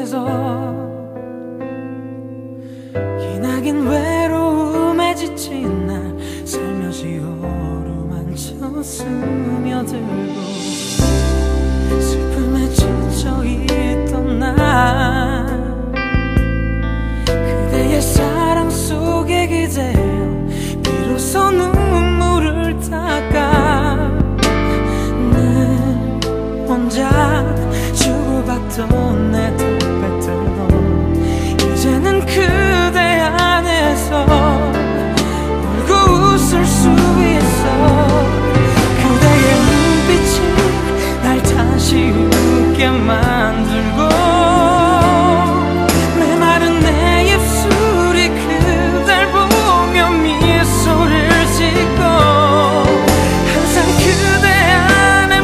속에서 기나긴 외로움에 지친 날 살며시 어루만져 스며들고 슬픔에 지쳐있던 날 그대의 사랑 속에 기대어 비로소 눈물을 닦아 늘 혼자 주고받던 내 덕배들도 이제는 그대 안에서 울고 웃을 수 있어. 그대의 눈빛이 날 다시 웃게 만들고 메마른 내 입술이 그댈 보며 미소를 짓고 항상 그대 안에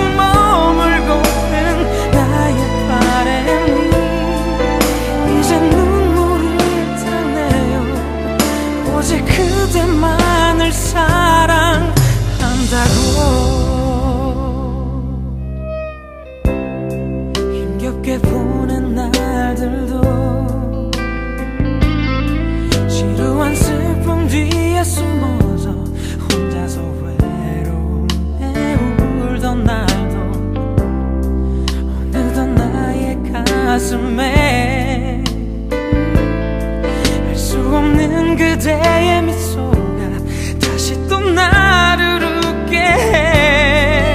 머물고는 나의 바람이 이제 눈물을 타네요. 오직 그대만을 사랑한다고. 힘겹게 보낸 날들도 지루한 슬픔 뒤에 숨어서 혼자서 외로움에 울던 날도 어느덧 나의 가슴에 알 수 없는 그대의 미소가 다시 또 나를 웃게 해.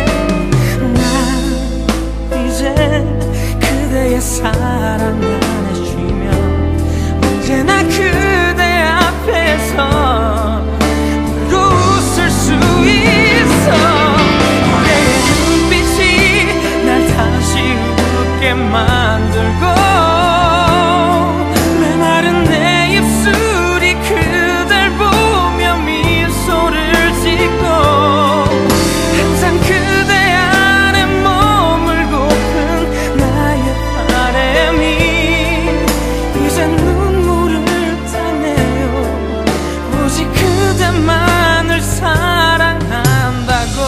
난 이제 그대의 사랑 안에 쉬며 언제나 그대 앞에서 울고 웃을 수 있어. 그대의 눈빛이 날 다시 웃게 만들고 메마른 내 입술이 그댈 보며 미소를 짓고 항상 그대 안에 머물고픈 나의 바람이 이제 눈물을 타네요. 오직 그대만을 사랑한다고.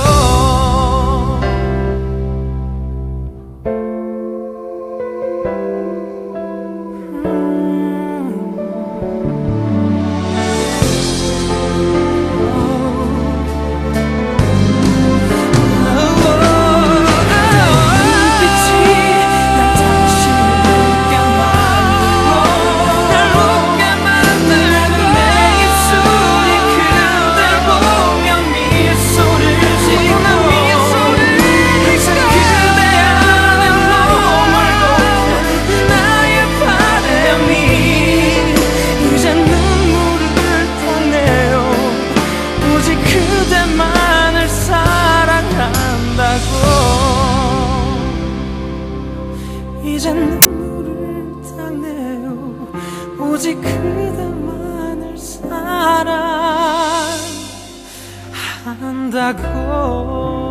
그대만을 사랑한다고. 이제 눈물을 닦네요. 오직 그대만을 사랑한다고.